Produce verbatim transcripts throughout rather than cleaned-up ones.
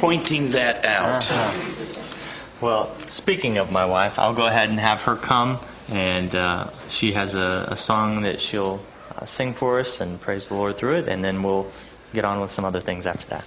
pointing that out. Uh-huh. Well, speaking of my wife, I'll go ahead and have her come, and uh, she has a, a song that she'll uh, sing for us and praise the Lord through it, and then we'll get on with some other things after that.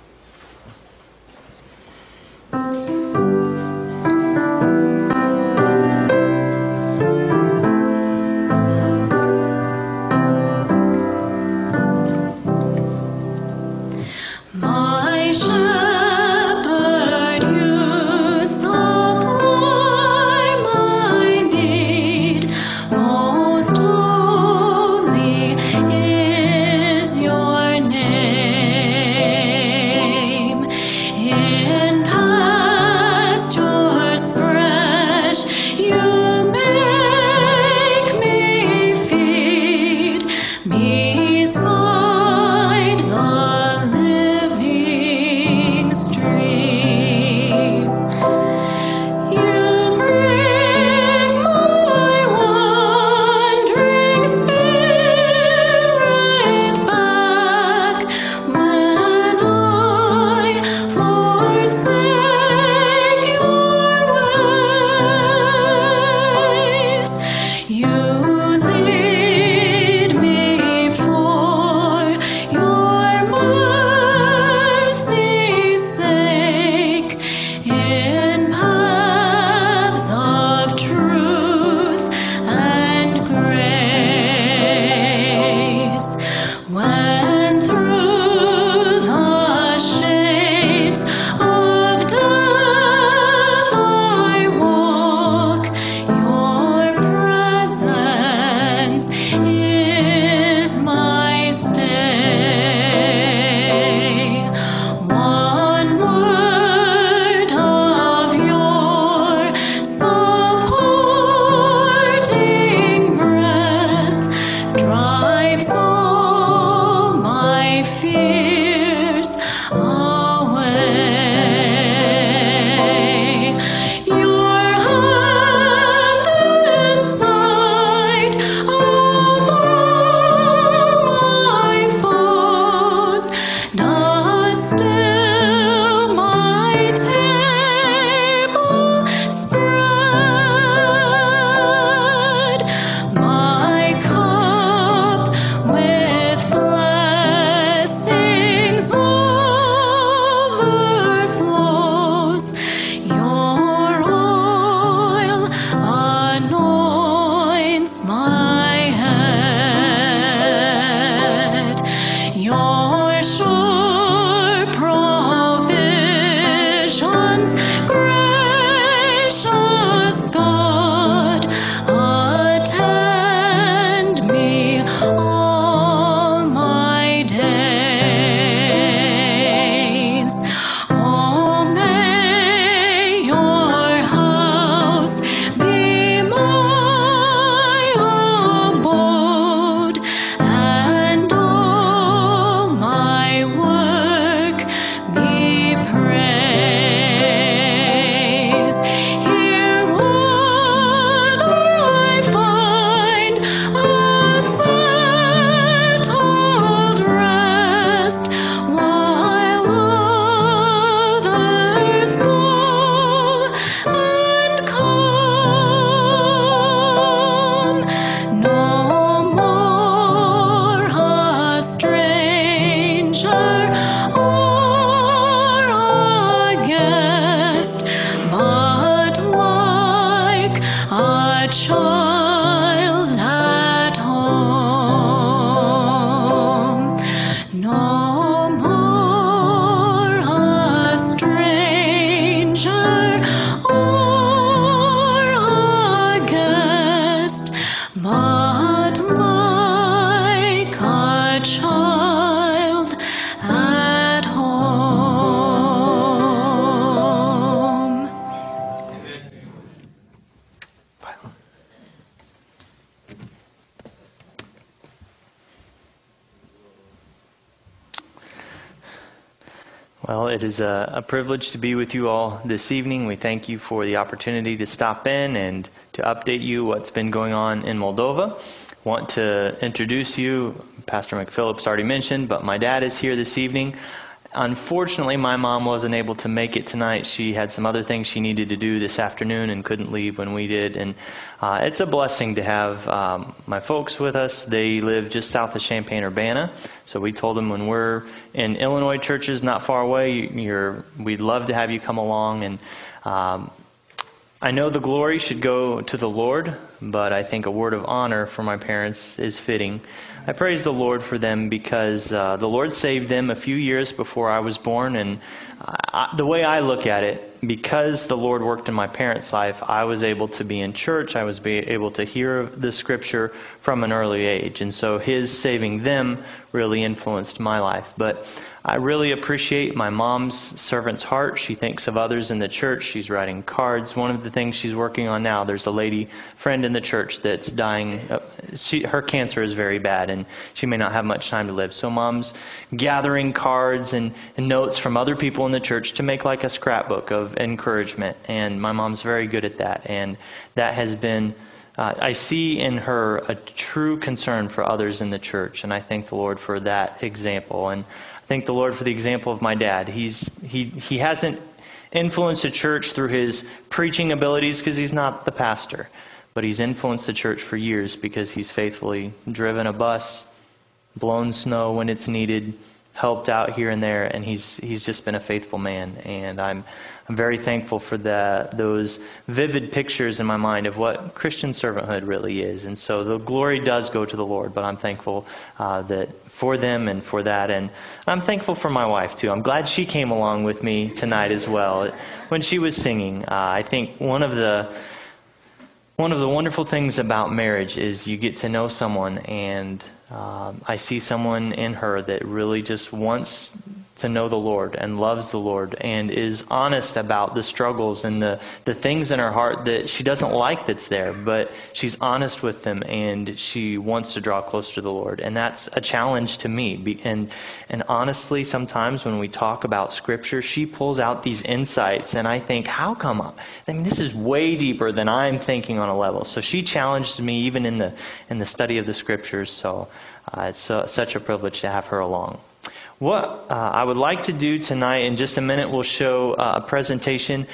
Well, it is a, a privilege to be with you all this evening. We thank you for the opportunity to stop in and to update you what's been going on in Moldova. I want to introduce you, Pastor McPhillips already mentioned, but my dad is here this evening. unfortunately, my mom wasn't able to make it tonight. She had some other things she needed to do this afternoon and couldn't leave when we did. And uh, it's a blessing to have um, my folks with us. They live just south of Champaign-Urbana. So we told them when we're in Illinois churches not far away, you're, we'd love to have you come along. And um, I know the glory should go to the Lord, but I think a word of honor for my parents is fitting. I praise the Lord for them because uh, the Lord saved them a few years before I was born. And I, the way I look at it, because the Lord worked in my parents' life, I was able to be in church. I was be able to hear the Scripture from an early age. And so His saving them really influenced my life. But I really appreciate my mom's servant's heart. She thinks of others in the church. She's writing cards. One of the things she's working on now, there's a lady friend in the church that's dying. She, her cancer is very bad, and she may not have much time to live. So Mom's gathering cards and, and notes from other people in the church to make like a scrapbook of encouragement. And my mom's very good at that. And that has been... Uh, I see in her a true concern for others in the church, and I thank the Lord for that example. And I thank the Lord for the example of my dad. He's he he hasn't influenced the church through his preaching abilities because he's not the pastor, but he's influenced the church for years because he's faithfully driven a bus, blown snow when it's needed, helped out here and there, and he's he's just been a faithful man. And I'm I'm very thankful for the, those vivid pictures in my mind of what Christian servanthood really is. And so the glory does go to the Lord, but I'm thankful uh, that for them and for that. And I'm thankful for my wife, too. I'm glad she came along with me tonight as well. When she was singing, uh, I think one of the one of the wonderful things about marriage is you get to know someone, and um, I see someone in her that really just wants to know the Lord and loves the Lord and is honest about the struggles and the, the things in her heart that she doesn't like that's there, but she's honest with them and she wants to draw closer to the Lord. And that's a challenge to me. And, and honestly, sometimes when we talk about Scripture, she pulls out these insights and I think, how come? I mean, this is way deeper than I'm thinking on a level. So she challenged me even in the, in the study of the Scriptures. So uh, it's uh, such a privilege to have her along. What uh, I would like to do tonight, in just a minute, we'll show uh, a presentation.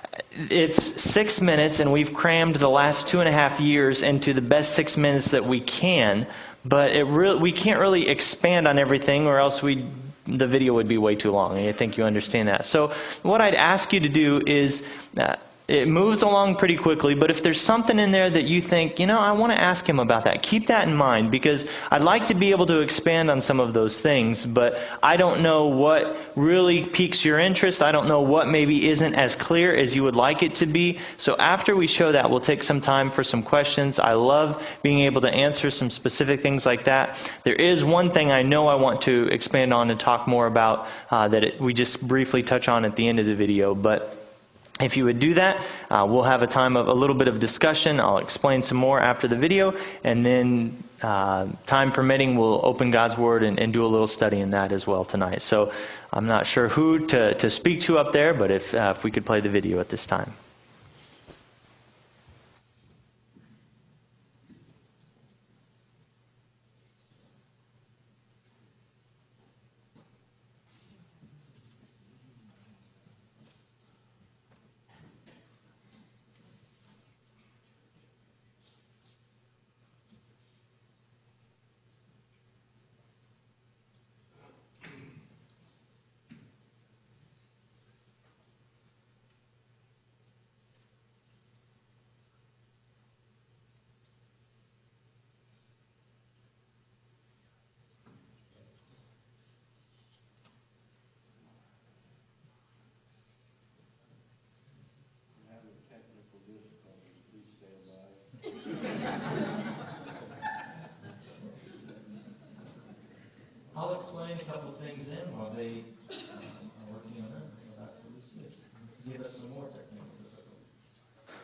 It's six minutes, and we've crammed the last two and a half years into the best six minutes that we can. But it really, we can't really expand on everything, or else we the video would be way too long. I think you understand that. So what I'd ask you to do is... Uh, It moves along pretty quickly, but if there's something in there that you think, you know, I want to ask him about that, keep that in mind, because I'd like to be able to expand on some of those things, but I don't know what really piques your interest. I don't know what maybe isn't as clear as you would like it to be. So after we show that, we'll take some time for some questions. I love being able to answer some specific things like that. There is one thing I know I want to expand on and talk more about uh, that it, we just briefly touch on at the end of the video, but if you would do that, uh, we'll have a time of a little bit of discussion. I'll explain some more after the video, and then uh, time permitting, we'll open God's Word and, and do a little study in that as well tonight. So I'm not sure who to, to speak to up there, but if, uh, if we could play the video at this time. I'll explain a couple things in while they are working on that. Give us some more technical difficulties.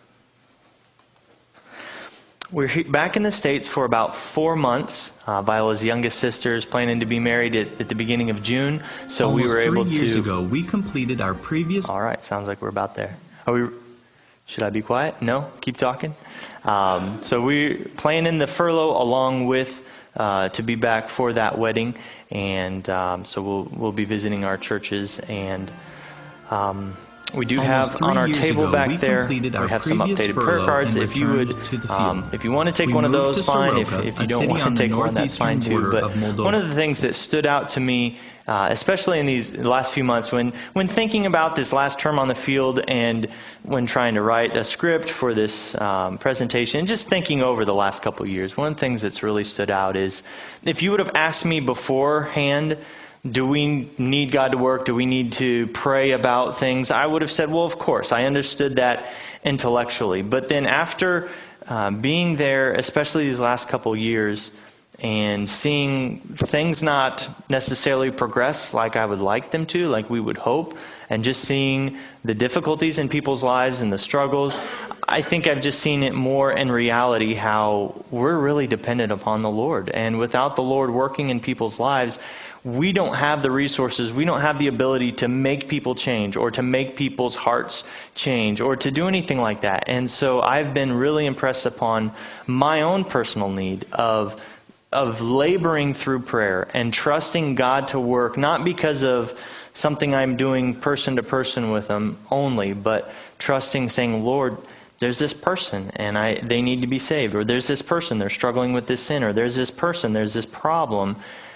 We're he- back in the States for about four months. Uh, Viola's youngest sister is planning to be married at, at the beginning of June, so Almost we were able to. Three years ago, we completed our previous. All right, sounds like we're about there. Are we? Should I be quiet? No, keep talking. Um, so we're planning the furlough along with uh, to be back for that wedding, and um, so we'll we'll be visiting our churches, and um, we do Almost have three on our years table ago, back we there. completed We our have some previous updated prayer furlough cards. and If you would, returned to the um, field. if you want to take We one of moved those, to fine. If, Soroka, if a you don't city want on to the take one, that's fine northeastern too. border But of Moldova. one of the things that stood out to me, uh, especially in these last few months, when when thinking about this last term on the field, and when trying to write a script for this um, presentation, and just thinking over the last couple of years, one of the things that's really stood out is, if you would have asked me beforehand, do we need God to work? Do we need to pray about things? I would have said, well, of course. I understood that intellectually. But then after uh, being there, especially these last couple of years, and seeing things not necessarily progress like I would like them to, like we would hope, and just seeing the difficulties in people's lives and the struggles, I think I've just seen it more in reality how we're really dependent upon the Lord. And without the Lord working in people's lives, we don't have the resources, we don't have the ability to make people change, or to make people's hearts change, or to do anything like that. And so I've been really impressed upon my own personal need of of laboring through prayer and trusting God to work, not because of something I'm doing person to person with them only, but trusting, saying, Lord, there's this person and I they need to be saved, or there's this person, they're struggling with this sin, or there's this person, there's this problem,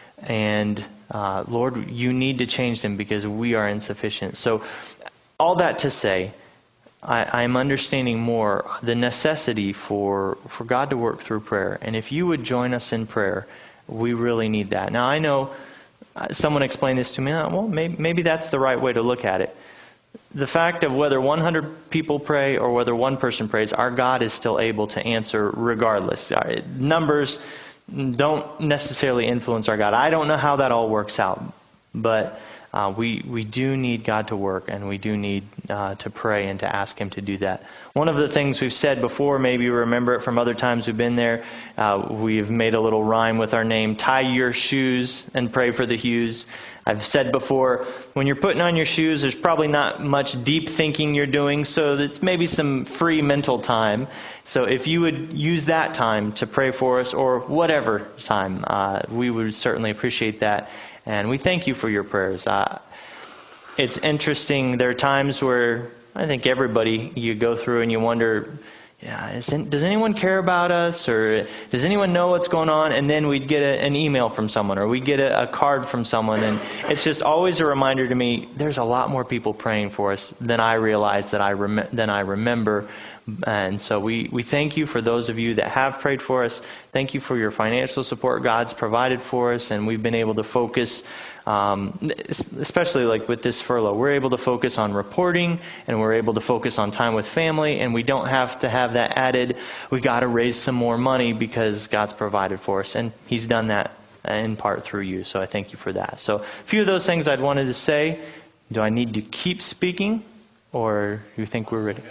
and uh, Lord, you need to change them because we are insufficient. So all that to say, I, I'm understanding more the necessity for, for God to work through prayer. And if you would join us in prayer, we really need that. Now, I know someone explained this to me. Well, maybe, maybe that's the right way to look at it. The fact of whether one hundred people pray or whether one person prays, our God is still able to answer regardless. Numbers don't necessarily influence our God. I don't know how that all works out, but Uh, we, we do need God to work, and we do need uh, to pray and to ask Him to do that. One of the things we've said before, maybe you remember it from other times we've been there, uh, we've made a little rhyme with our name, tie your shoes and pray for the Hughes. I've said before, when you're putting on your shoes, there's probably not much deep thinking you're doing, so it's maybe some free mental time. So if you would use that time to pray for us, or whatever time, uh, we would certainly appreciate that. And we thank you for your prayers. Uh, it's interesting. There are times where I think everybody, you go through and you wonder, yeah, isn't, does anyone care about us? Or does anyone know what's going on? And then we'd get a, an email from someone, or we'd get a, a card from someone. And it's just always a reminder to me, there's a lot more people praying for us than I realize, that I rem- than I remember. And so we, we thank you for those of you that have prayed for us. Thank you for your financial support God's provided for us, and we've been able to focus, um, especially like with this furlough, we're able to focus on reporting, and we're able to focus on time with family, and we don't have to have that added, we got to raise some more money, because God's provided for us, and He's done that in part through you. So I thank you for that. So a few of those things I'd wanted to say. Do I need to keep speaking, or you think we're ready?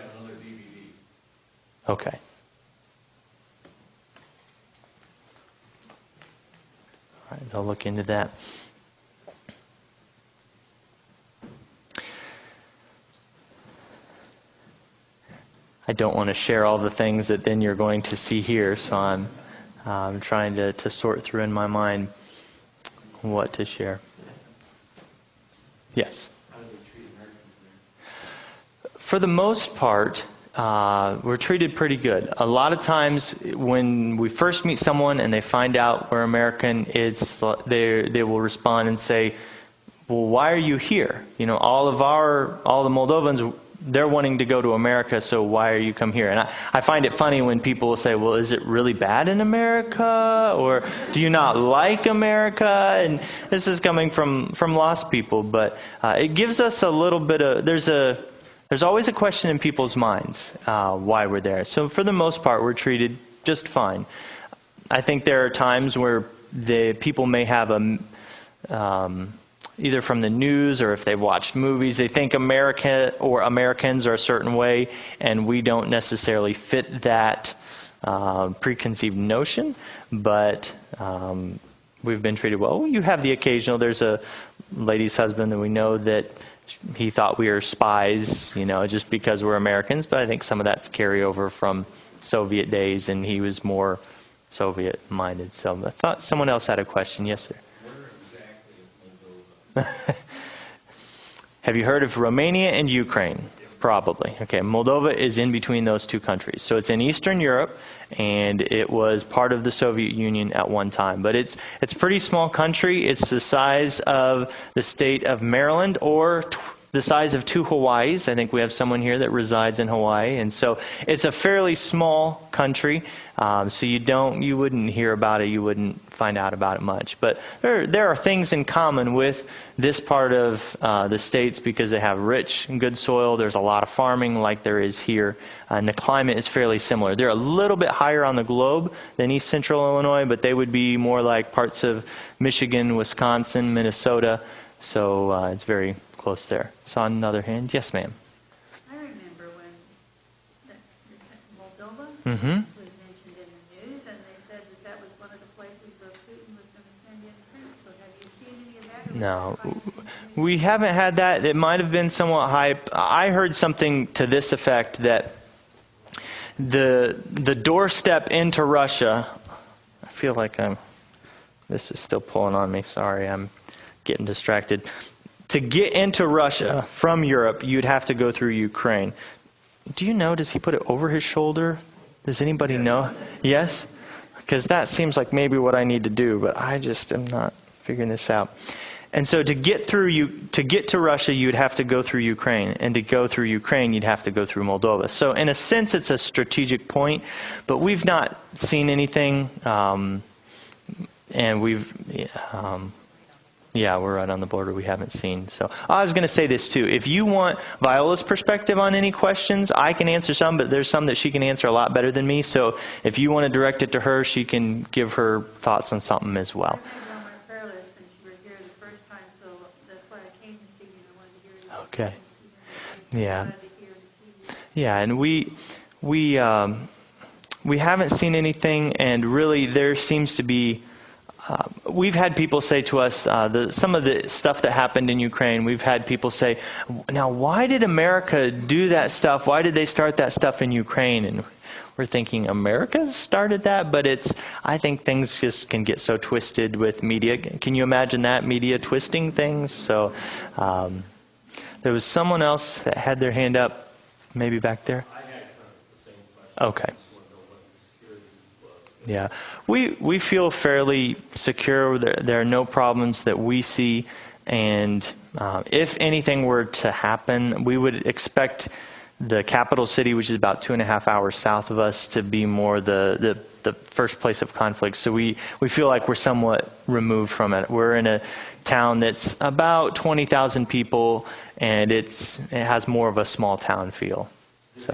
Okay. All right, I'll look into that. I don't want to share all the things that then you're going to see here, so I'm um, trying to, to sort through in my mind what to share. Yes? For the most part, Uh, we're treated pretty good. A lot of times when we first meet someone and they find out we're American, it's they they will respond and say, well, why are you here? You know, all of our, all the Moldovans, they're wanting to go to America, so why are you come here? And I, I find it funny when people will say, well, is it really bad in America? Or do you not like America? And this is coming from, from lost people, but uh, it gives us a little bit of, there's a, There's always a question in people's minds uh, why we're there. So for the most part, we're treated just fine. I think there are times where the people may have a, um, either from the news or if they've watched movies, they think America or Americans are a certain way, and we don't necessarily fit that uh, preconceived notion. But um, we've been treated well. You have the occasional. There's a lady's husband that we know that he thought we were spies, you know, just because we're Americans. But I think some of that's carryover from Soviet days, and he was more Soviet-minded. So I thought someone else had a question. Yes, sir. Where exactly is Moldova? Have you heard of Romania and Ukraine? Probably. Okay, Moldova is in between those two countries. So it's in Eastern Europe, and it was part of the Soviet Union at one time. But it's it's a pretty small country. It's the size of the state of Maryland, or t- the size of two Hawaiis. I think we have someone here that resides in Hawaii. And so it's a fairly small country. Um, so you don't, you wouldn't hear about it. You wouldn't find out about it much. But there, there are things in common with this part of uh, the states because they have rich and good soil. There's a lot of farming like there is here. And the climate is fairly similar. They're a little bit higher on the globe than East Central Illinois, but they would be more like parts of Michigan, Wisconsin, Minnesota. So uh, it's very close there. So on another hand, yes, ma'am. I remember when the, the Moldova Mm-hmm. was mentioned in the news, and they said that that was one of the places where Putin was going to send in troops. So have you seen any of that? Or No, was that by we haven't had that. It might have been somewhat hype. I heard something to this effect that the the doorstep into Russia. I feel like I'm. This is still pulling on me. Sorry, I'm getting distracted. To get into Russia from Europe, you'd have to go through Ukraine. Do you know, does he put it over his shoulder? Does anybody know? Yes? Because that seems like maybe what I need to do, but I just am not figuring this out. And so to get through you to get to Russia, you'd have to go through Ukraine. And to go through Ukraine, you'd have to go through Moldova. So in a sense, it's a strategic point, but we've not seen anything. Um, and we've... Um, Yeah, we're right on the border. We haven't seen. So I was going to say this too. If you want Viola's perspective on any questions, I can answer some, but there's some that she can answer a lot better than me. So if you want to direct it to her, she can give her thoughts on something as well. I had it on my prayer list when you were here the first time, so that's why I came to see you. I wanted to hear you. Okay. I Yeah. wanted to hear and see you. Yeah, and we we um, we haven't seen anything, and really there seems to be. Uh, we've had people say to us, uh, the, some of the stuff that happened in Ukraine, we've had people say, now why did America do that stuff? Why did they start that stuff in Ukraine? And we're thinking, America started that? But it's, I think things just can get so twisted with media. Can you imagine that, media twisting things? So um, there was someone else that had their hand up, maybe back there? I had kind of the same question. Okay. I just want to know what the security was. Yeah, we we feel fairly secure. There, there are no problems that we see, and uh, if anything were to happen, we would expect the capital city, which is about two and a half hours south of us, to be more the the, the first place of conflict. So we, we feel like we're somewhat removed from it. We're in a town that's about twenty thousand people, and it's it has more of a small town feel. So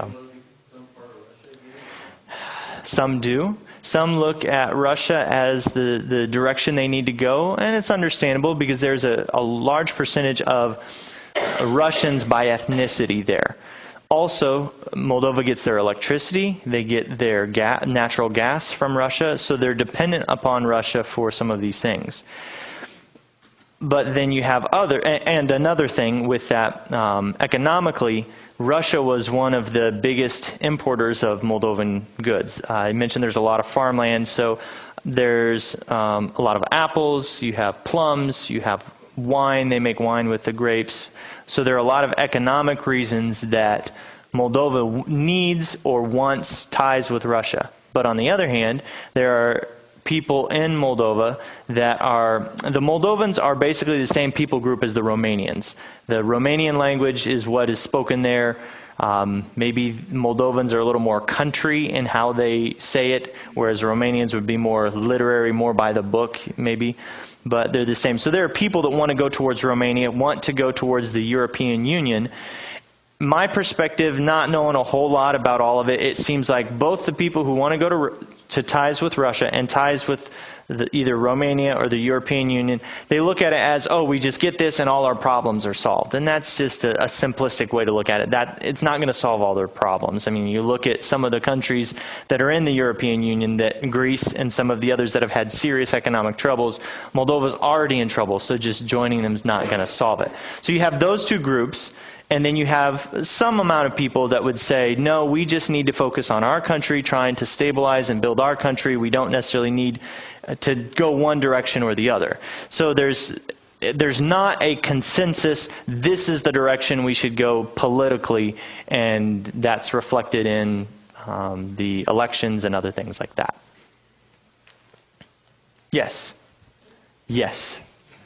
some do. Some look at Russia as the, the direction they need to go, and it's understandable because there's a, a large percentage of Russians by ethnicity there. Also, Moldova gets their electricity, they get their ga- natural gas from Russia, so they're dependent upon Russia for some of these things. But then you have other, and another thing with that, um, economically, Russia was one of the biggest importers of Moldovan goods. Uh, I mentioned there's a lot of farmland, so there's um, a lot of apples, you have plums, you have wine, they make wine with the grapes. So there are a lot of economic reasons that Moldova needs or wants ties with Russia. But on the other hand, there are people in Moldova that are, the Moldovans are basically the same people group as the Romanians. The Romanian language is what is spoken there. Um, maybe Moldovans are a little more country in how they say it, whereas Romanians would be more literary, more by the book, maybe. But they're the same. So there are people that want to go towards Romania, want to go towards the European Union. My perspective, not knowing a whole lot about all of it, it seems like both the people who want to go to to ties with Russia and ties with the, either Romania or the European Union, they look at it as, oh, we just get this and all our problems are solved. And that's just a, a simplistic way to look at it. That it's not going to solve all their problems. I mean, you look at some of the countries that are in the European Union, that Greece and some of the others that have had serious economic troubles, Moldova's already in trouble, so just joining them is not going to solve it. So you have those two groups. And then you have some amount of people that would say, no, we just need to focus on our country, trying to stabilize and build our country. We don't necessarily need to go one direction or the other. So there's there's not a consensus, this is the direction we should go politically, and that's reflected in um, the elections and other things like that. Yes. Yes.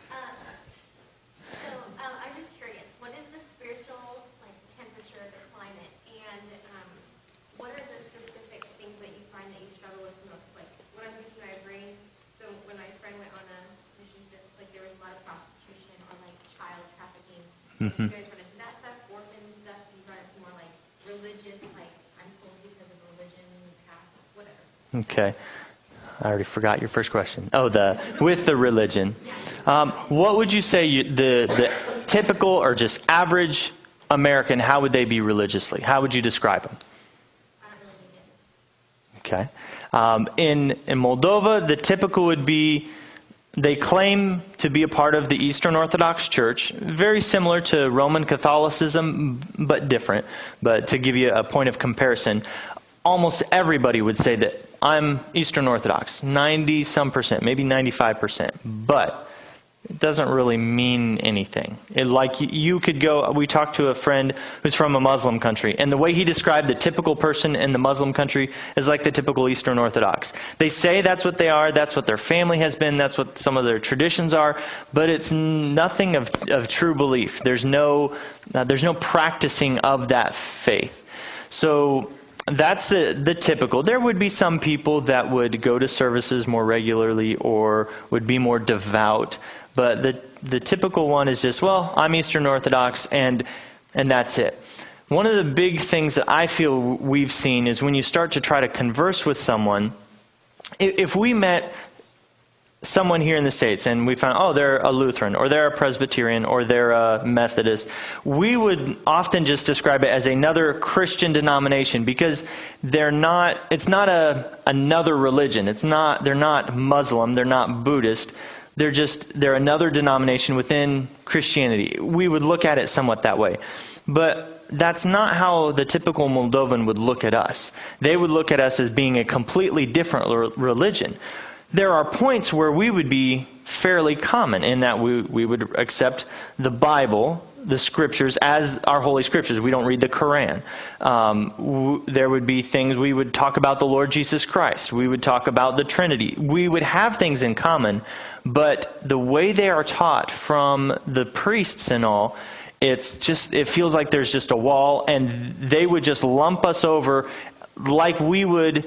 Mm-hmm. You guys run into that stuff, orphan stuff, you run into more like religious, like I'm told because of religion, past, whatever. Okay. I already forgot your first question. Oh, the with the religion. Um, what would you say you, the the typical or just average American, how would they be religiously? How would you describe them? I don't really get it. Okay. Um, in in Moldova, the typical would be, they claim to be a part of the Eastern Orthodox Church, very similar to Roman Catholicism, but different. But to give you a point of comparison, almost everybody would say that I'm Eastern Orthodox, ninety some percent, maybe ninety-five percent. But it doesn't really mean anything. It, like you could go, we talked to a friend who's from a Muslim country, and the way he described the typical person in the Muslim country is like the typical Eastern Orthodox. They say that's what they are, that's what their family has been, that's what some of their traditions are, but it's nothing of, of true belief. There's no, uh, there's no practicing of that faith. So that's the, the typical. There would be some people that would go to services more regularly or would be more devout. But the the typical one is just, well, I'm Eastern Orthodox, and and that's it. One of the big things that I feel we've seen is when you start to try to converse with someone, if, if we met someone here in the States and we found, oh, they're a Lutheran, or they're a Presbyterian, or they're a Methodist, we would often just describe it as another Christian denomination, because they're not, it's not a another religion. It's not, they're not Muslim, they're not Buddhist. They're just, they're another denomination within Christianity. We would look at it somewhat that way. But that's not how the typical Moldovan would look at us. They would look at us as being a completely different religion. There are points where we would be fairly common in that we, we would accept the Bible, the Scriptures, as our Holy Scriptures. We don't read the Quran. Um, w- there would be things, we would talk about the Lord Jesus Christ. We would talk about the Trinity. We would have things in common, but the way they are taught from the priests and all, it's just, it feels like there's just a wall, and they would just lump us over like we would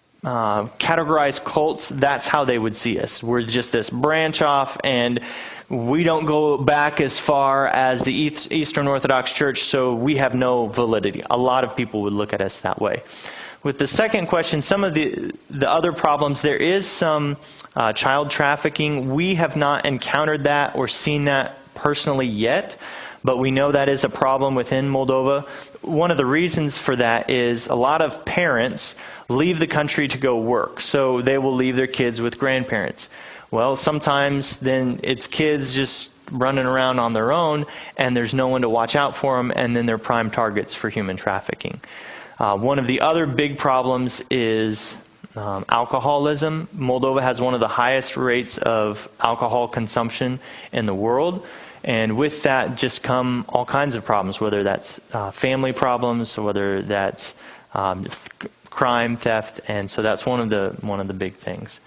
uh, categorize cults. That's how they would see us. We're just this branch off, and we don't go back as far as the Eastern Orthodox Church, so we have no validity. A lot of people would look at us that way. With the second question, some of the the other problems, there is some uh, child trafficking. We have not encountered that or seen that personally yet, but we know that is a problem within Moldova. One of the reasons for that is a lot of parents leave the country to go work, so they will leave their kids with grandparents. Well, sometimes then it's kids just running around on their own, and there's no one to watch out for them, and then they're prime targets for human trafficking. Uh, one of the other big problems is um, alcoholism. Moldova has one of the highest rates of alcohol consumption in the world, and with that just come all kinds of problems, whether that's uh, family problems, whether that's um, crime, theft, and so that's one of the one of the big things.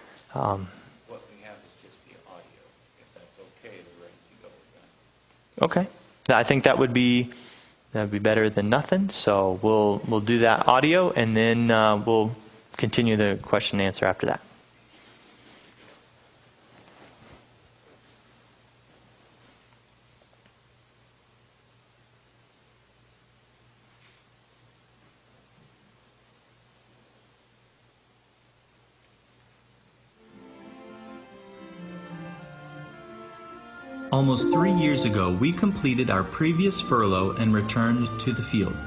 Um, Okay, I think that would be that would be better than nothing. So we'll we'll do that audio, and then uh, we'll continue the question and answer after that. Almost three years ago, we completed our previous furlough and returned to the field.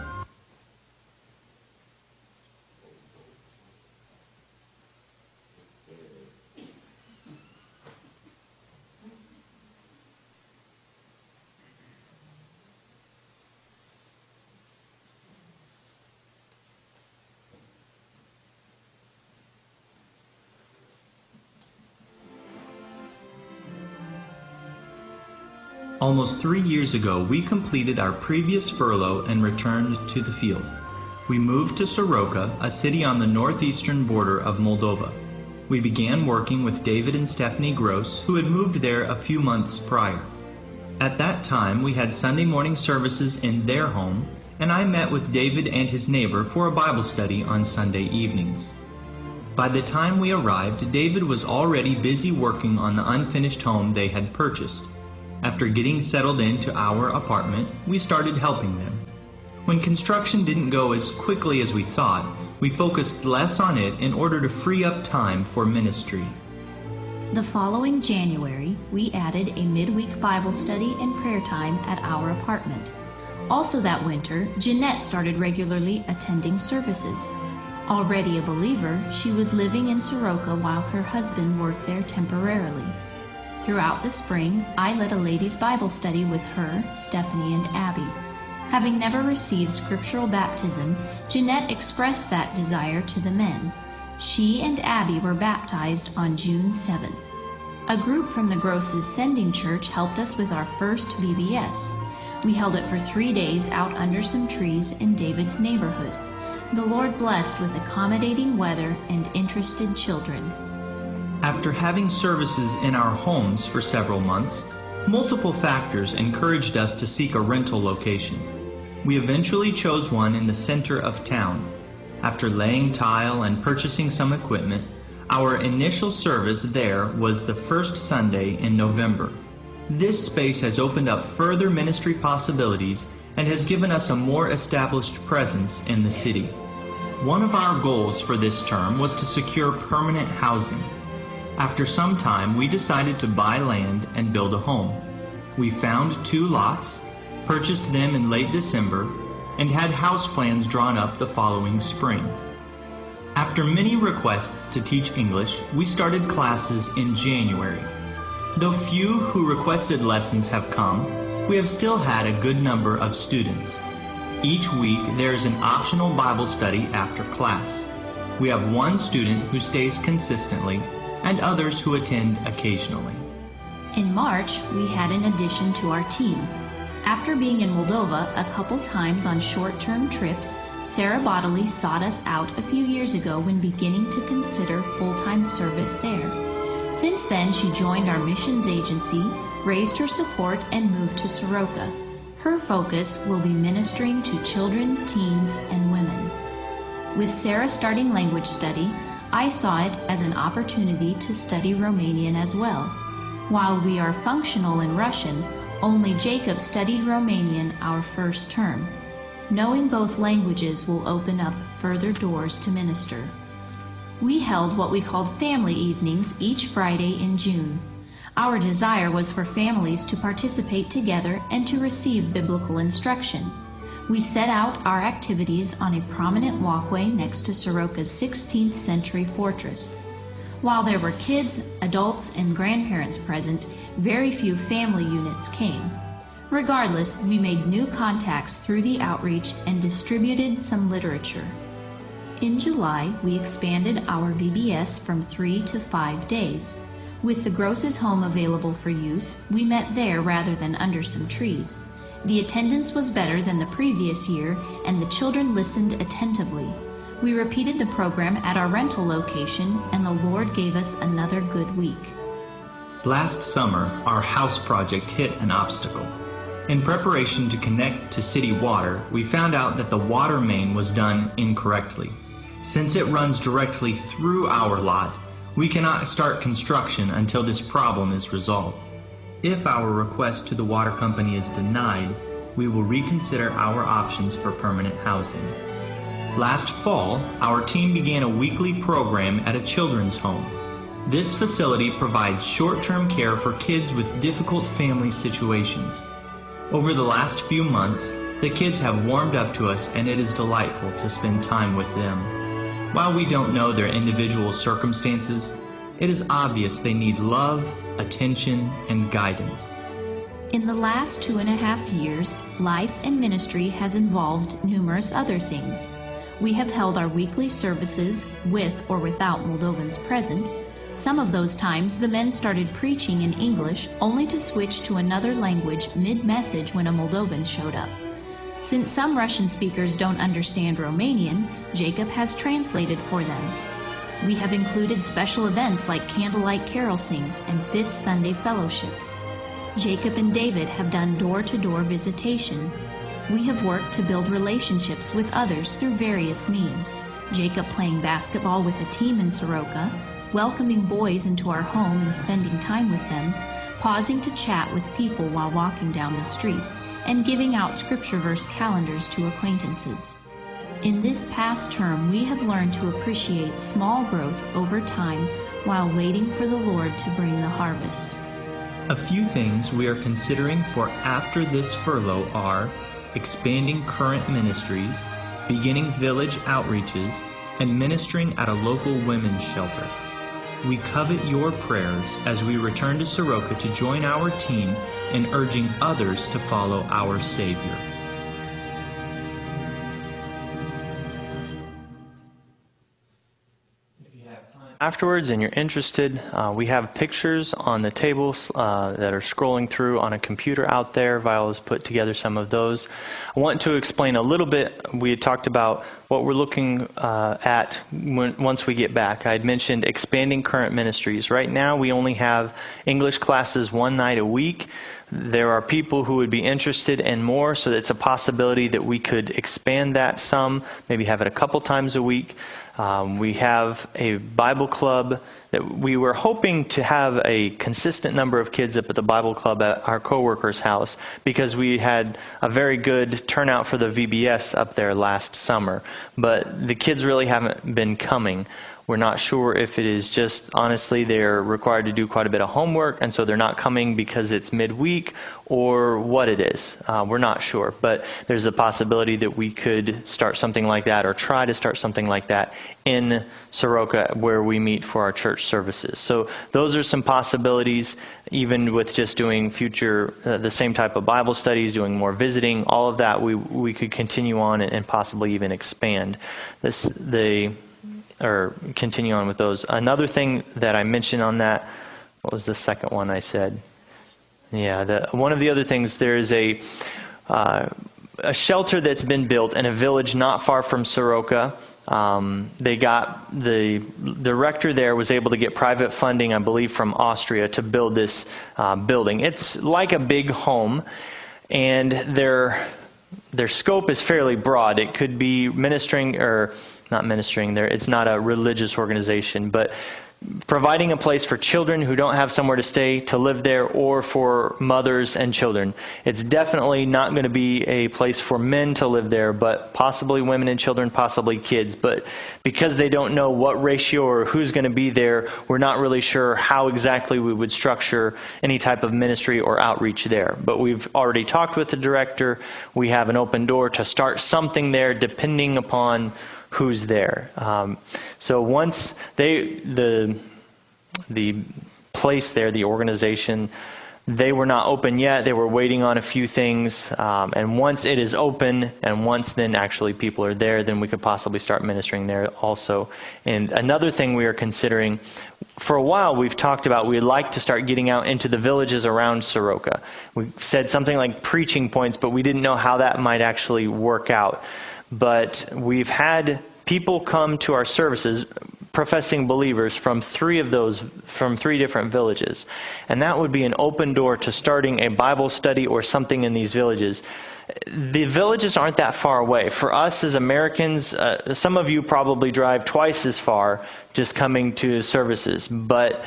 Almost three years ago, we completed our previous furlough and returned to the field. We moved to Soroka, a city on the northeastern border of Moldova. We began working with David and Stephanie Gross, who had moved there a few months prior. At that time, we had Sunday morning services in their home, and I met with David and his neighbor for a Bible study on Sunday evenings. By the time we arrived, David was already busy working on the unfinished home they had purchased. After getting settled into our apartment, we started helping them. When construction didn't go as quickly as we thought, we focused less on it in order to free up time for ministry. The following January, we added a midweek Bible study and prayer time at our apartment. Also that winter, Jeanette started regularly attending services. Already a believer, she was living in Soroka while her husband worked there temporarily. Throughout the spring, I led a ladies' Bible study with her, Stephanie, and Abby. Having never received scriptural baptism, Jeanette expressed that desire to the men. She and Abby were baptized on June seventh. A group from the Grosses Sending Church helped us with our first V B S. We held it for three days out under some trees in David's neighborhood. The Lord blessed with accommodating weather and interested children. After having services in our homes for several months, multiple factors encouraged us to seek a rental location. We eventually chose one in the center of town. After laying tile and purchasing some equipment, our initial service there was the first Sunday in November. This space has opened up further ministry possibilities and has given us a more established presence in the city. One of our goals for this term was to secure permanent housing. After some time, we decided to buy land and build a home. We found two lots, purchased them in late December, and had house plans drawn up the following spring. After many requests to teach English, we started classes in January. Though few who requested lessons have come, we have still had a good number of students. Each week there is an optional Bible study after class. We have one student who stays consistently and others who attend occasionally. In March, we had an addition to our team. After being in Moldova a couple times on short-term trips, Sarah Bodley sought us out a few years ago when beginning to consider full-time service there. Since then, she joined our missions agency, raised her support, and moved to Soroka. Her focus will be ministering to children, teens, and women. With Sarah starting language study, I saw it as an opportunity to study Romanian as well. While we are functional in Russian, only Jacob studied Romanian our first term. Knowing both languages will open up further doors to minister. We held what we called family evenings each Friday in June. Our desire was for families to participate together and to receive biblical instruction. We set out our activities on a prominent walkway next to Soroka's sixteenth century fortress. While there were kids, adults, and grandparents present, very few family units came. Regardless, we made new contacts through the outreach and distributed some literature. In July, we expanded our V B S from three to five days. With the Grosses home available for use, we met there rather than under some trees. The attendance was better than the previous year, and the children listened attentively. We repeated the program at our rental location, and the Lord gave us another good week. Last summer, our house project hit an obstacle. In preparation to connect to city water, we found out that the water main was done incorrectly. Since it runs directly through our lot, we cannot start construction until this problem is resolved. If our request to the water company is denied, we will reconsider our options for permanent housing. Last fall, our team began a weekly program at a children's home. This facility provides short-term care for kids with difficult family situations. Over the last few months, the kids have warmed up to us, and it is delightful to spend time with them. While we don't know their individual circumstances, it is obvious they need love, attention, and guidance. In the last two and a half years, life and ministry has involved numerous other things. We have held our weekly services with or without Moldovans present, Some of those times, the men started preaching in English, only to switch to another language mid-message when a Moldovan showed up. Since some Russian speakers don't understand Romanian, Jacob has translated for them. We have included special events like candlelight carol sings and Fifth Sunday fellowships. Jacob and David have done door-to-door visitation. We have worked to build relationships with others through various means. Jacob playing basketball with a team in Soroka, welcoming boys into our home and spending time with them, pausing to chat with people while walking down the street, and giving out scripture verse calendars to acquaintances. In this past term, we have learned to appreciate small growth over time while waiting for the Lord to bring the harvest. A few things we are considering for after this furlough are expanding current ministries, beginning village outreaches, and ministering at a local women's shelter. We covet your prayers as we return to Soroka to join our team in urging others to follow our Savior. Afterwards, and you're interested, uh, we have pictures on the tables uh, that are scrolling through on a computer out there. Viola's put together some of those. I want to explain a little bit. We had talked about what we're looking uh, at when, once we get back. I had mentioned expanding current ministries. Right now, we only have English classes one night a week. There are people who would be interested in more, so it's a possibility that we could expand that some, maybe have it a couple times a week. Um, we have a Bible club that we were hoping to have a consistent number of kids up at the Bible club at our coworker's house because we had a very good turnout for the V B S up there last summer. But the kids really haven't been coming. We're not sure if it is just, honestly, they're required to do quite a bit of homework, and so they're not coming because it's midweek, or what it is. Uh, we're not sure, but there's a possibility that we could start something like that, or try to start something like that in Soroka where we meet for our church services. So those are some possibilities, even with just doing future, uh, the same type of Bible studies, doing more visiting, all of that we we could continue on and, and possibly even expand. This the... or continue on with those. Another thing that I mentioned on that, what was the second one I said? Yeah, the, one of the other things, there is a uh, a shelter that's been built in a village not far from Soroka. Um, they got, the director there was able to get private funding, I believe, from Austria to build this uh, building. It's like a big home, and their their scope is fairly broad. It could be ministering or not ministering there. It's not a religious organization, but providing a place for children who don't have somewhere to stay to live there, or for mothers and children. It's definitely not going to be a place for men to live there, but possibly women and children, possibly kids. But because they don't know what ratio or who's going to be there, we're not really sure how exactly we would structure any type of ministry or outreach there. But we've already talked with the director. We have an open door to start something there, depending upon who's there. Um, so once they, the the place there, the organization, they were not open yet. They were waiting on a few things. Um, and once it is open, and once then actually people are there, then we could possibly start ministering there also. And another thing we are considering, for a while we've talked about, we'd like to start getting out into the villages around Soroka. We said something like preaching points, but we didn't know how that might actually work out. But we've had people come to our services, professing believers from three of those, from three different villages. And that would be an open door to starting a Bible study or something in these villages. The villages aren't that far away. For us as Americans, uh, some of you probably drive twice as far just coming to services. But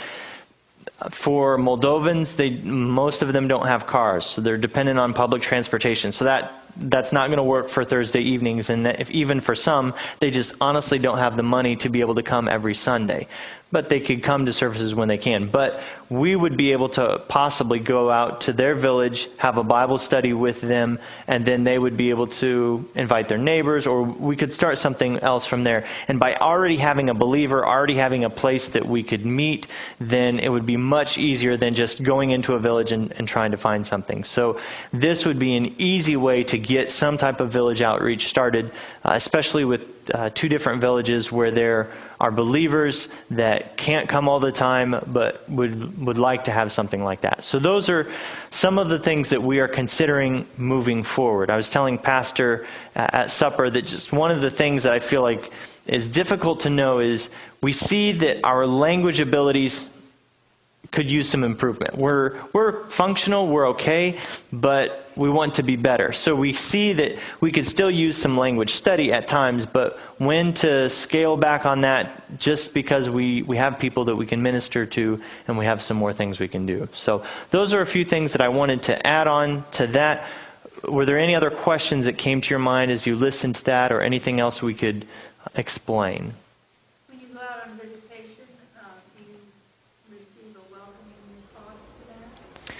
for Moldovans, they most of them don't have cars, so they're dependent on public transportation. So that that's not going to work for Thursday evenings, and if, even for some, they just honestly don't have the money to be able to come every Sunday. But they could come to services when they can. But we would be able to possibly go out to their village, have a Bible study with them, and then they would be able to invite their neighbors, or we could start something else from there. And by already having a believer, already having a place that we could meet, then it would be much easier than just going into a village and, and trying to find something. So this would be an easy way to get some type of village outreach started, uh, especially with uh, two different villages where there are believers that can't come all the time but would would like to have something like that. So those are some of the things that we are considering moving forward. I was telling Pastor at supper that just one of the things that I feel like is difficult to know is we see that our language abilities could use some improvement. We're we're functional, we're okay, but we want to be better. So we see that we could still use some language study at times, but when to scale back on that just because we, we have people that we can minister to and we have some more things we can do. So those are a few things that I wanted to add on to that. Were there any other questions that came to your mind as you listened to that, or anything else we could explain? When you go out on visitation, uh, do you receive a welcoming response to that?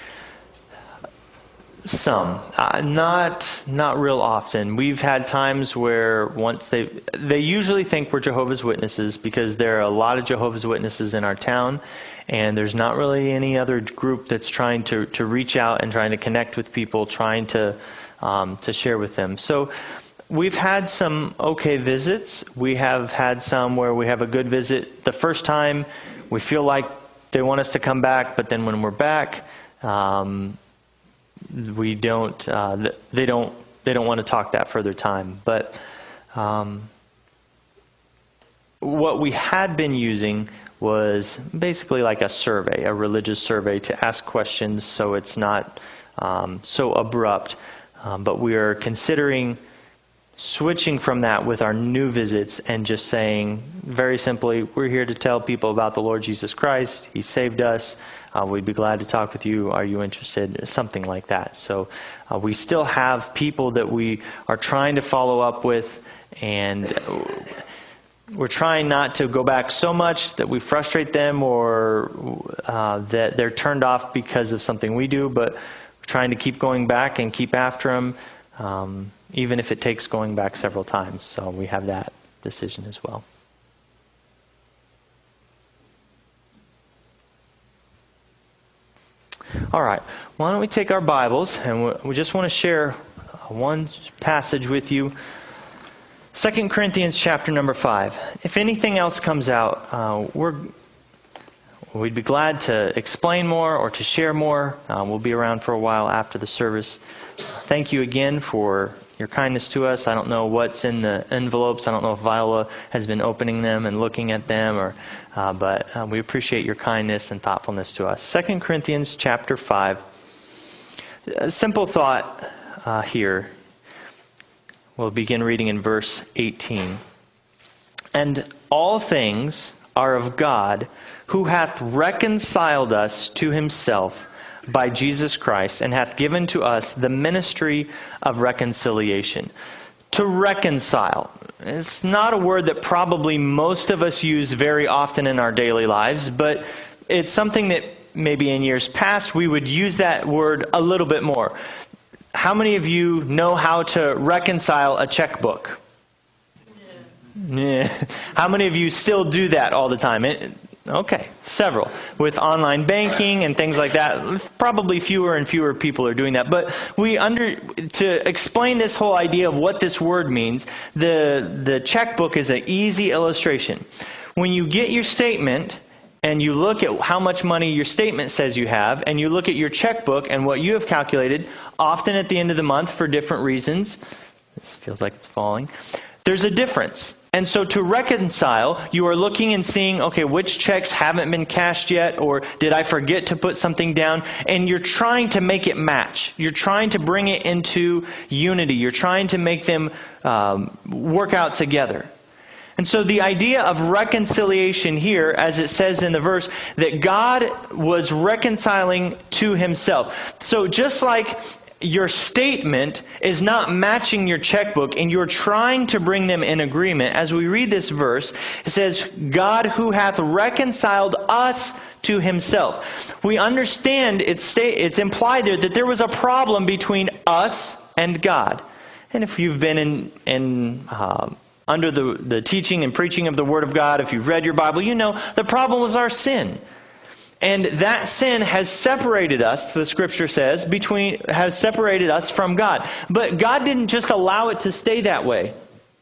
Some, uh, not not real often. We've had times where once they they usually think we're Jehovah's Witnesses because there are a lot of Jehovah's Witnesses in our town, and there's not really any other group that's trying to, to reach out and trying to connect with people, trying to um, to share with them. So we've had some okay visits. We have had some where we have a good visit. The first time, we feel like they want us to come back, but then when we're back, um, we don't. Uh, they don't. They don't want to talk that further time. But um, what we had been using was basically like a survey, a religious survey, to ask questions, so it's not um, so abrupt. Um, but we are considering switching from that with our new visits and just saying very simply, we're here to tell people about the Lord Jesus Christ. He saved us. Uh, we'd be glad to talk with you. Are you interested? Something like that. So uh, we still have people that we are trying to follow up with, and we're trying not to go back so much that we frustrate them or uh, that they're turned off because of something we do, but we're trying to keep going back and keep after them, um, even if it takes going back several times. So we have that decision as well. All right. Why don't we take our Bibles, and we just want to share one passage with you. Second Corinthians chapter number five. If anything else comes out, uh, we're we'd be glad to explain more or to share more. Uh, we'll be around for a while after the service. Thank you again for your kindness to us. I don't know what's in the envelopes. I don't know if Viola has been opening them and looking at them, or uh, but uh, we appreciate your kindness and thoughtfulness to us. Second Corinthians chapter five. A simple thought uh, here. We'll begin reading in verse eighteen. And all things are of God, who hath reconciled us to himself by Jesus Christ, and hath given to us the ministry of reconciliation. To reconcile. It's not a word that probably most of us use very often in our daily lives, but it's something that maybe in years past we would use that word a little bit more. How many of you know how to reconcile a checkbook? Yeah. How many of you still do that all the time? It, okay, several. With online banking and things like that, probably fewer and fewer people are doing that. But we under to explain this whole idea of what this word means, the the checkbook is an easy illustration. When you get your statement and you look at how much money your statement says you have, and you look at your checkbook and what you have calculated, often at the end of the month for different reasons, this feels like it's falling, there's a difference. And so to reconcile, you are looking and seeing, okay, which checks haven't been cashed yet, or did I forget to put something down? And you're trying to make it match. You're trying to bring it into unity. You're trying to make them um, work out together. And so the idea of reconciliation here, as it says in the verse, that God was reconciling to himself. So just like your statement is not matching your checkbook and you're trying to bring them in agreement, as we read this verse, it says, God who hath reconciled us to himself. We understand it's, sta- it's implied there that there was a problem between us and God. And if you've been in... in um, under the, the teaching and preaching of the Word of God, if you've read your Bible, you know the problem was our sin. And that sin has separated us, the scripture says, between has separated us from God. But God didn't just allow it to stay that way.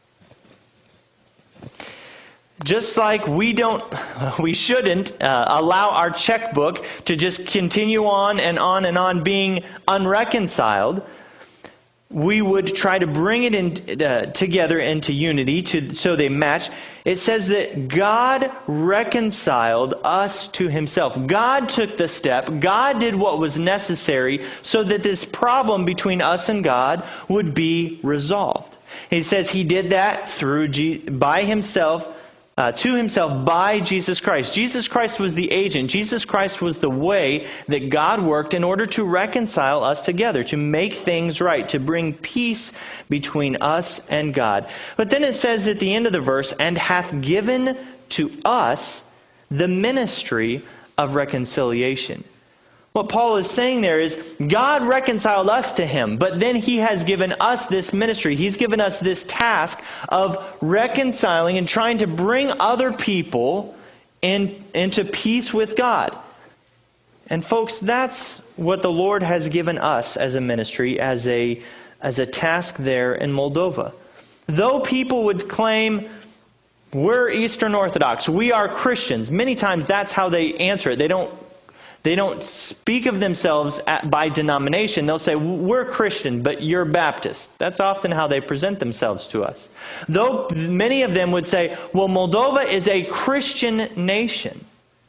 Just like we don't, we shouldn't uh, allow our checkbook to just continue on and on and on being unreconciled, we would try to bring it in, uh, together into unity to, so they match. It says that God reconciled us to himself. God took the step. God did what was necessary so that this problem between us and God would be resolved. He says he did that through G- by himself, Uh, to himself by Jesus Christ. Jesus Christ was the agent. Jesus Christ was the way that God worked in order to reconcile us together, to make things right, to bring peace between us and God. But then it says at the end of the verse, and hath given to us the ministry of reconciliation. What Paul is saying there is God reconciled us to him, but then he has given us this ministry. He's given us this task of reconciling and trying to bring other people in, into peace with God. And folks, that's what the Lord has given us as a ministry, as a, as a task there in Moldova. Though people would claim, we're Eastern Orthodox, we are Christians, many times that's how they answer it. They don't They don't speak of themselves at, by denomination. They'll say, we're Christian, but you're Baptist. That's often how they present themselves to us. Though many of them would say, well, Moldova is a Christian nation.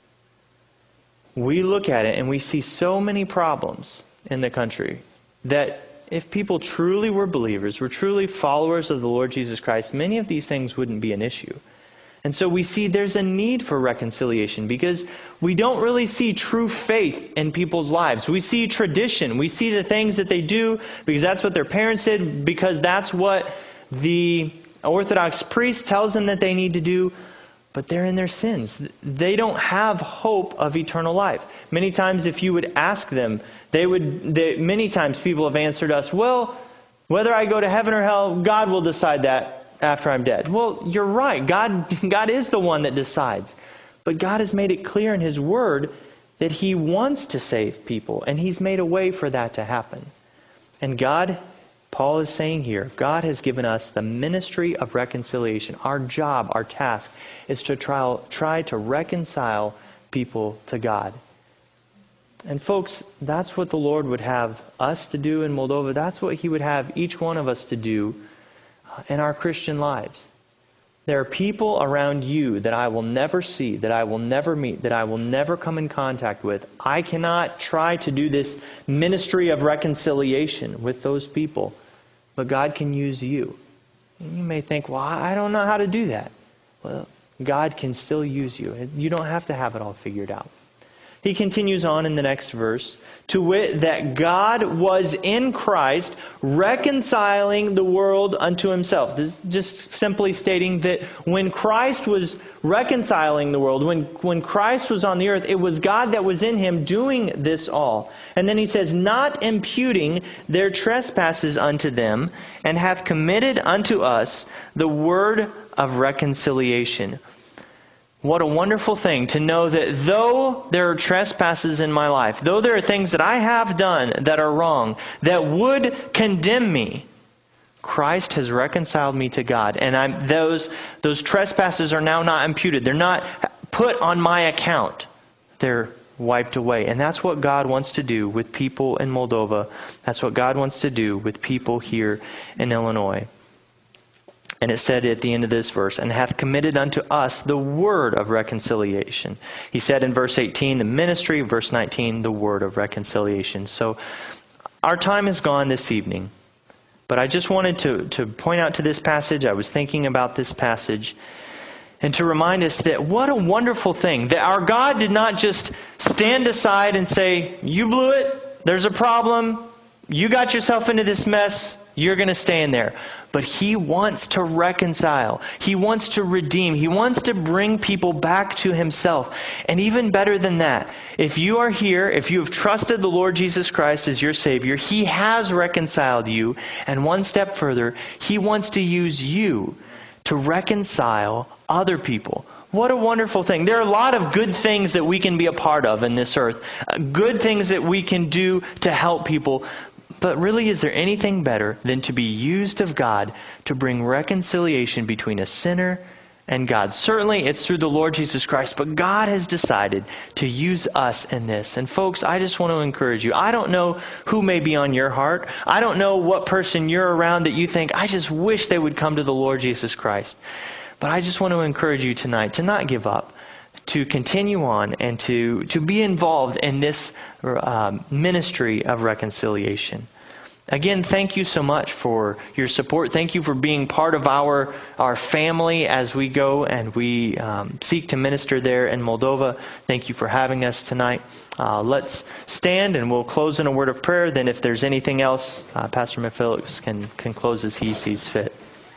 We look at it and we see so many problems in the country that if people truly were believers, were truly followers of the Lord Jesus Christ, many of these things wouldn't be an issue. And so we see there's a need for reconciliation because we don't really see true faith in people's lives. We see tradition. We see the things that they do because that's what their parents did, because that's what the Orthodox priest tells them that they need to do. But they're in their sins. They don't have hope of eternal life. Many times if you would ask them, they would. They, many times people have answered us, well, whether I go to heaven or hell, God will decide that after I'm dead. Well, you're right. God, God is the one that decides. But God has made it clear in his word that he wants to save people. And he's made a way for that to happen. And God, Paul is saying here, God has given us the ministry of reconciliation. Our job, our task, is to try, try to reconcile people to God. And folks, that's what the Lord would have us to do in Moldova. That's what he would have each one of us to do in our Christian lives. There are people around you that I will never see, that I will never meet, that I will never come in contact with. I cannot try to do this ministry of reconciliation with those people, but God can use you. And you may think, well, I don't know how to do that. Well, God can still use you. You don't have to have it all figured out. He continues on in the next verse, to wit, that God was in Christ reconciling the world unto himself. This is just simply stating that when Christ was reconciling the world, when, when Christ was on the earth, it was God that was in him doing this all. And then he says, not imputing their trespasses unto them, and hath committed unto us the word of reconciliation. What a wonderful thing to know that though there are trespasses in my life, though there are things that I have done that are wrong, that would condemn me, Christ has reconciled me to God. And I'm, those, those trespasses are now not imputed. They're not put on my account. They're wiped away. And that's what God wants to do with people in Moldova. That's what God wants to do with people here in Illinois. And it said at the end of this verse, and hath committed unto us the word of reconciliation. He said in verse eighteen, the ministry, verse nineteen, the word of reconciliation. So our time is gone this evening. But I just wanted to, to point out to this passage. I was thinking about this passage. And to remind us that what a wonderful thing. That our God did not just stand aside and say, you blew it. There's a problem. You got yourself into this mess. You're going to stay in there. But he wants to reconcile. He wants to redeem. He wants to bring people back to himself. And even better than that, if you are here, if you have trusted the Lord Jesus Christ as your Savior, he has reconciled you. And one step further, he wants to use you to reconcile other people. What a wonderful thing. There are a lot of good things that we can be a part of in this earth. Uh, good things that we can do to help people. But really, is there anything better than to be used of God to bring reconciliation between a sinner and God? Certainly, it's through the Lord Jesus Christ, but God has decided to use us in this. And folks, I just want to encourage you. I don't know who may be on your heart. I don't know what person you're around that you think, I just wish they would come to the Lord Jesus Christ. But I just want to encourage you tonight to not give up, to continue on, and to, to be involved in this um, ministry of reconciliation. Again, thank you so much for your support. Thank you for being part of our, our family as we go and we um, seek to minister there in Moldova. Thank you for having us tonight. Uh, let's stand and we'll close in a word of prayer. Then if there's anything else, uh, Pastor McPhillips can, can close as he sees fit.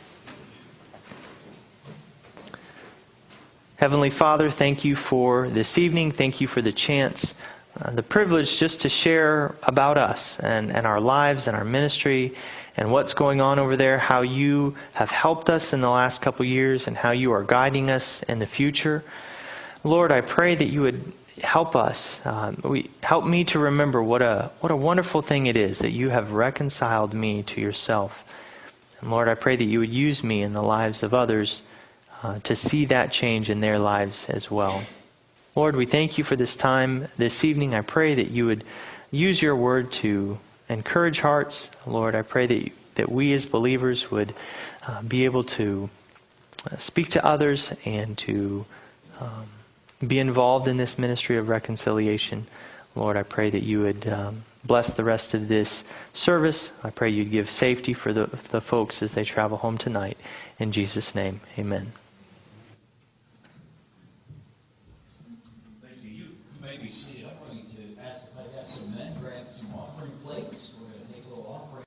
Heavenly Father, thank you for this evening. Thank you for the chance, uh, the privilege just to share about us and, and our lives and our ministry and what's going on over there, how you have helped us in the last couple years and how you are guiding us in the future. Lord, I pray that you would help us, um, we, help me to remember what a, what a wonderful thing it is that you have reconciled me to yourself. And Lord, I pray that you would use me in the lives of others Uh, to see that change in their lives as well. Lord, we thank you for this time this evening. I pray that you would use your word to encourage hearts. Lord, I pray that, you, that we as believers would uh, be able to uh, speak to others and to um, be involved in this ministry of reconciliation. Lord, I pray that you would um, bless the rest of this service. I pray you'd give safety for the, the folks as they travel home tonight. In Jesus' name, amen.